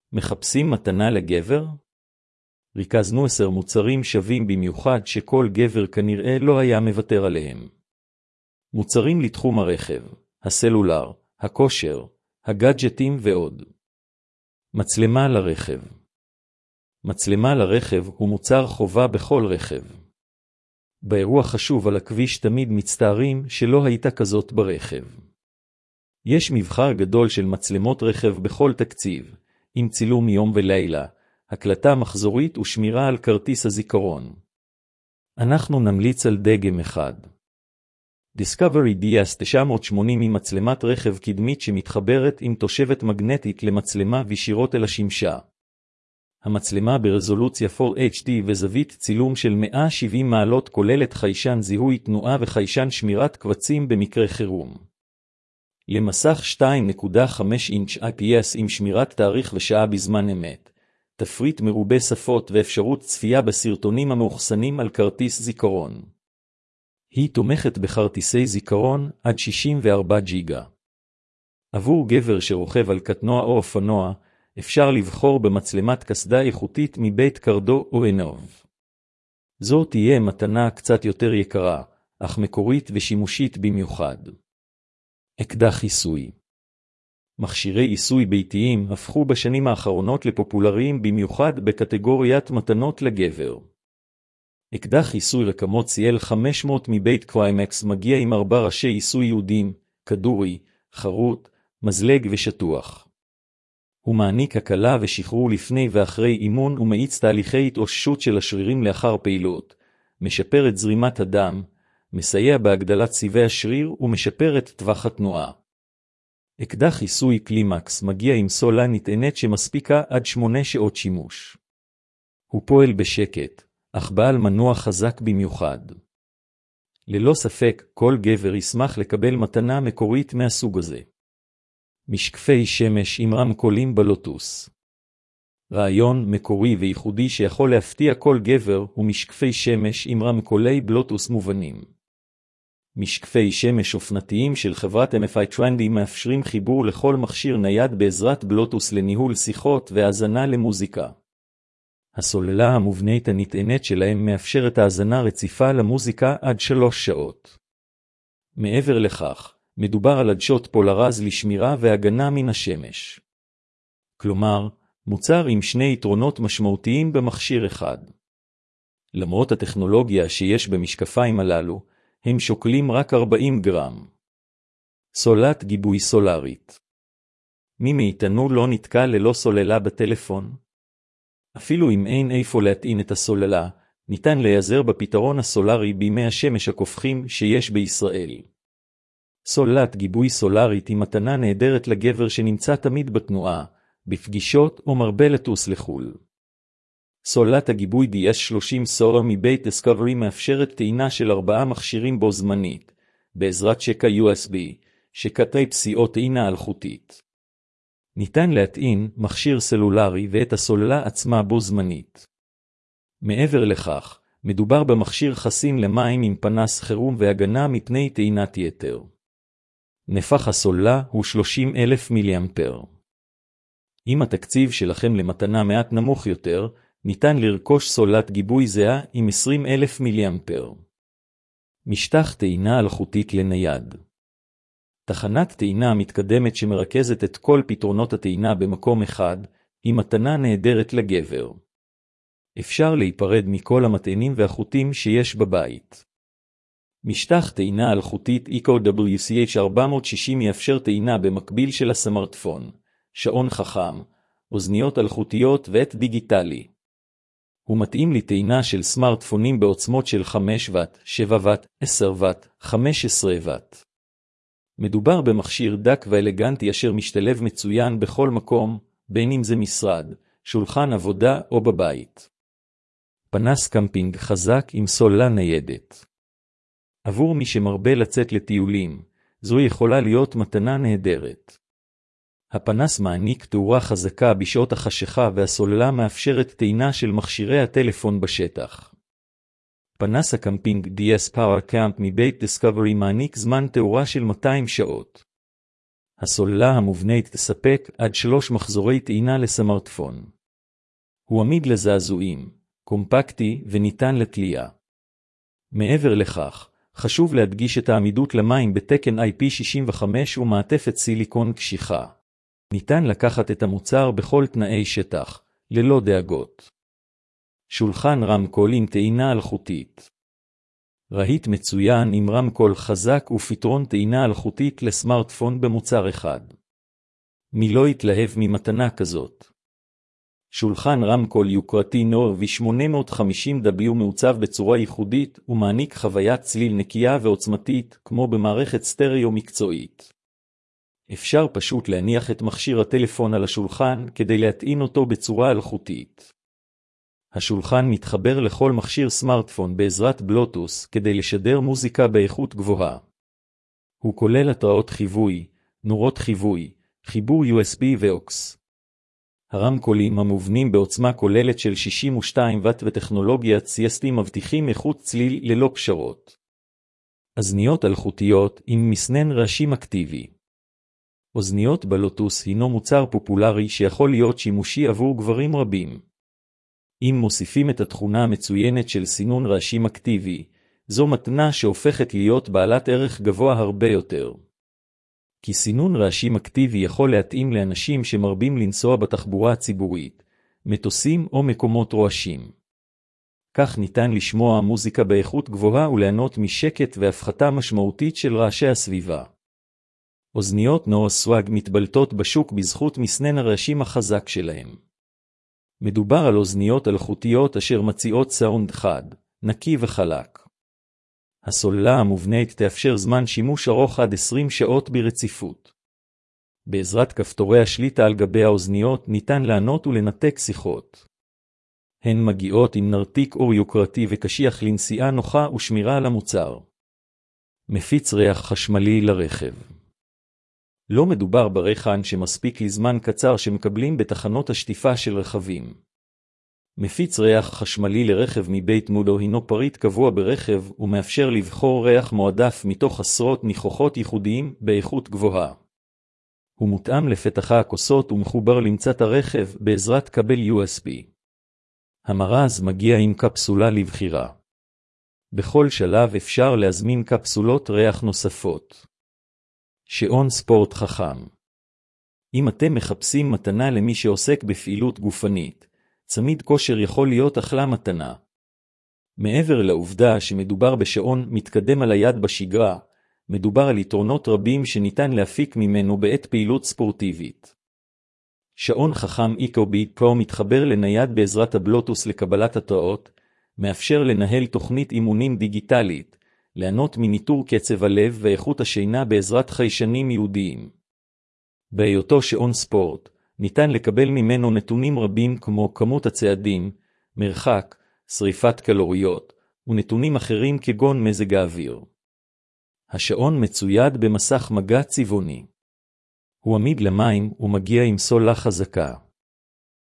מחפשים מתנה לגבר? ריכזנו 10 מוצרים שווים במיוחד שכל גבר כנראה לא היה מוותר עליהם. מוצרים לתחום הרכב, הסלולר, הכושר, הגאדג'טים ועוד. מצלמה לרכב. מצלמה לרכב הוא מוצר חובה בכל רכב. באירוע חשוב על הכביש תמיד מצטערים שלא הייתה כזאת ברכב. יש מבחר גדול של מצלמות רכב בכל תקציב, עם צילום יום ולילה, הקלטה מחזורית ושמירה על כרטיס הזיכרון. אנחנו נמליץ על דגם אחד. Discovery DS980 היא מצלמת רכב קדמית שמתחברת עם תושבת מגנטית למצלמה וישירות אל השמשה. המצלמה ברזולוציה 4HD וזווית צילום של 170 מעלות כוללת חיישן זיהוי תנועה וחיישן שמירת קבצים במקרה חירום. למסך 2.5 אינץ' IPS עם שמירת תאריך ושעה בזמן אמת, תפריט מרובה שפות ואפשרות צפייה בסרטונים המאוחסנים על כרטיס זיכרון. היא תומכת בכרטיסי זיכרון עד 64 ג'יגה. עבור גבר שרוכב על קטנוע או אופנוע, אפשר לבחור במצלמת קסדה איכותית מבית קרדו או אנוב. זו תהיה מתנה קצת יותר יקרה, אך מקורית ושימושית במיוחד. אקדח עיסוי. מכשירי עיסוי ביתיים הפכו בשנים האחרונות לפופולריים במיוחד בקטגוריית מתנות לגבר. אקדח עיסוי רקמות CL500 מבית קוויימקס מגיע עם 4 ראשי עיסוי יהודים, כדורי, חרוט, מזלג ושטוח. הוא מעניק הקלה ושחרור לפני ואחרי אימון ומאיץ תהליכי התאוששות של השרירים לאחר פעילות, משפר את זרימת הדם, מסייע בהגדלת סיבי השריר ומשפר את טווח התנועה. אקדח עיסוי קלימקס מגיע עם סוללה נטענת שמספיקה עד 8 שעות שימוש. הוא פועל בשקט, אך בעל מנוע חזק במיוחד. ללא ספק, כל גבר ישמח לקבל מתנה מקורית מהסוג הזה. משקפי שמש עם רמקולים בלוטוס. רעיון מקורי וייחודי שיכול להפתיע כל גבר הוא משקפי שמש עם רמקולי בלוטוס מובנים. משקפי שמש אופנתיים של חברת MFI Trendy מאפשרים חיבור לכל מכשיר נייד בעזרת בלוטוס לניהול שיחות והאזנה למוזיקה. הסוללה המובנית הנטענת שלהם מאפשרת האזנה רציפה למוזיקה עד 3 שעות. מעבר לכך, מדובר על עדשות פולרז לשמירה והגנה מן השמש. כלומר, מוצר עם 2 יתרונות משמעותיים במכשיר אחד. למרות הטכנולוגיה שיש במשקפיים הללו, הם שוקלים רק 40 גרם. סוללת גיבוי סולרית. מי מאיתנו לא נתקע ללא סוללה בטלפון? אפילו אם אין איפה להטעין את הסוללה, ניתן להיעזר בפתרון הסולרי בימי השמש הקופחים שיש בישראל. סוללת גיבוי סולרית היא מתנה נהדרת לגבר שנמצא תמיד בתנועה, בפגישות או מרבה לטוס לחול. סוללת הגיבוי DS30 סורה מבית Discovery מאפשרת טעינה של 4 מכשירים בו זמנית, בעזרת שקע USB, שקע Type-C או טעינה אלחוטית. ניתן להטעין מכשיר סלולרי ואת הסוללה עצמה בו זמנית. מעבר לכך, מדובר במכשיר חסין למים עם פנס חירום והגנה מפני טעינת יתר. נפח הסוללה הוא 30,000 מיליאמפר. אם התקציב שלכם למתנה מעט נמוך יותר, ניתן לרכוש סוללת גיבוי זהה עם 20,000 מיליאמפר. משטח טעינה אלחוטית לנייד. תחנת טעינה מתקדמת שמרכזת את כל פתרונות הטעינה במקום אחד, היא מתנה נהדרת לגבר. אפשר להיפרד מכל המטענים והחוטים שיש בבית. משטח טעינה אלחוטית EcoWCH 460 יאפשר טעינה במקביל של הסמארטפון, שעון חכם, אוזניות אלחוטיות ואת דיגיטלי. הוא מתאים לטעינה של סמארטפונים בעוצמות של 5 וט, 7 וט, 10 וט, 15 וט. מדובר במכשיר דק ואלגנטי אשר משתלב מצוין בכל מקום, בין אם זה משרד, שולחן עבודה או בבית. פנס קמפינג חזק עם סוללה ניידת. עבור מי שמרבה לצאת לטיולים, זו יכולה להיות מתנה נהדרת. הפנס מעניק תאורה חזקה בשעות החשיכה והסוללה מאפשרת טעינה של מכשירי הטלפון בשטח. פנס הקמפינג DS Power Camp מבית Discovery מעניק זמן תאורה של 200 שעות. הסוללה המובנית תספק עד 3 מחזורי טעינה לסמארטפון. הוא עמיד לזעזועים, קומפקטי וניתן לתלייה. מעבר לכך, חשוב להדגיש את העמידות למים בתקן IP65 ומעטפת סיליקון קשיחה. ניתן לקחת את המוצר בכל תנאי שטח, ללא דאגות. שולחן רמקול עם טעינה אלחוטית. רהיט מצוין עם רמקול חזק ופתרון טעינה אלחוטית לסמארטפון במוצר אחד. מי לא יתלהב ממתנה כזאת? שולחן רמקול יוקרתי נור V850W מעוצב בצורה ייחודית ומעניק חוויית צליל נקייה ועוצמתית כמו במערכת סטריאו מקצועית. אפשר פשוט להניח את מכשיר הטלפון על השולחן כדי להטעין אותו בצורה אלחוטית. השולחן מתחבר לכל מכשיר סמארטפון בעזרת בלוטוס כדי לשדר מוזיקה באיכות גבוהה. הוא כולל התראות חיווי, נורות חיווי, חיבור USB ואוקס. הרמקולים המובנים בעוצמה כוללת של 62 ואט וטכנולוגיית CST מבטיחים איכות צליל ללא פשרות. אזניות אלחוטיות עם מסנן רעשים אקטיבי. אוזניות בלוטוס הינו מוצר פופולרי שיכול להיות שימושי עבור גברים רבים. אם מוסיפים את התכונה המצוינת של סינון רעשים אקטיבי, זו מתנה שהופכת להיות בעלת ערך גבוה הרבה יותר. כי סינון רעשים אקטיבי יכול להתאים לאנשים שמרבים לנסוע בתחבורה הציבורית, מטוסים או מקומות רועשים. כך ניתן לשמוע מוזיקה באיכות גבוהה וליהנות משקט והפחתה משמעותית של רעשי הסביבה. אוזניות נור סוואג מתבלטות בשוק בזכות מסנן הרעשים החזק שלהם. מדובר על אוזניות אלחוטיות אשר מציעות סאונד חד, נקי וחלק. הסוללה המובנית תאפשר זמן שימוש ארוך עד 20 שעות ברציפות. בעזרת כפתורי השליטה על גבי האוזניות ניתן לענות ולנתק שיחות. הן מגיעות עם נרתיק אור יוקרתי וקשיח לנסיעה נוחה ושמירה על המוצר. מפיץ ריח חשמלי לרכב. לא מדובר ברחן שמספיק לזמן קצר שמקבלים בתחנות השטיפה של רכבים. מפיץ ריח חשמלי לרכב מבית מודו הינו פריט קבוע ברכב ומאפשר לבחור ריח מועדף מתוך עשרות ניחוחות ייחודיים באיכות גבוהה. הוא מותאם לפתחה הכוסות ומחובר למצאת הרכב בעזרת כבל USB. המרז מגיע עם קפסולה לבחירה. בכל שלב אפשר להזמין קפסולות ריח נוספות. שעון ספורט חכם. אם אתם מחפשים מתנה למי שעוסק בפעילות גופנית, צמיד כושר יכול להיות אחלה מתנה. מעבר לעובדה שמדובר בשעון מתקדם על היד בשגרה, מדובר על יתרונות רבים שניתן להפיק ממנו בעת פעילות ספורטיבית. שעון חכם איקוביט פרו מתחבר לנייד בעזרת הבלוטוס לקבלת התראות, מאפשר לנהל תוכנית אימונים דיגיטלית, ליהנות מניטור קצב הלב ואיכות השינה בעזרת חיישנים ייעודיים. בהיותו שעון ספורט, ניתן לקבל ממנו נתונים רבים כמו כמות הצעדים, מרחק, שריפת קלוריות, ונתונים אחרים כגון מזג האוויר. השעון מצויד במסך מגע צבעוני. הוא עמיד למים ומגיע עם סוללה חזקה.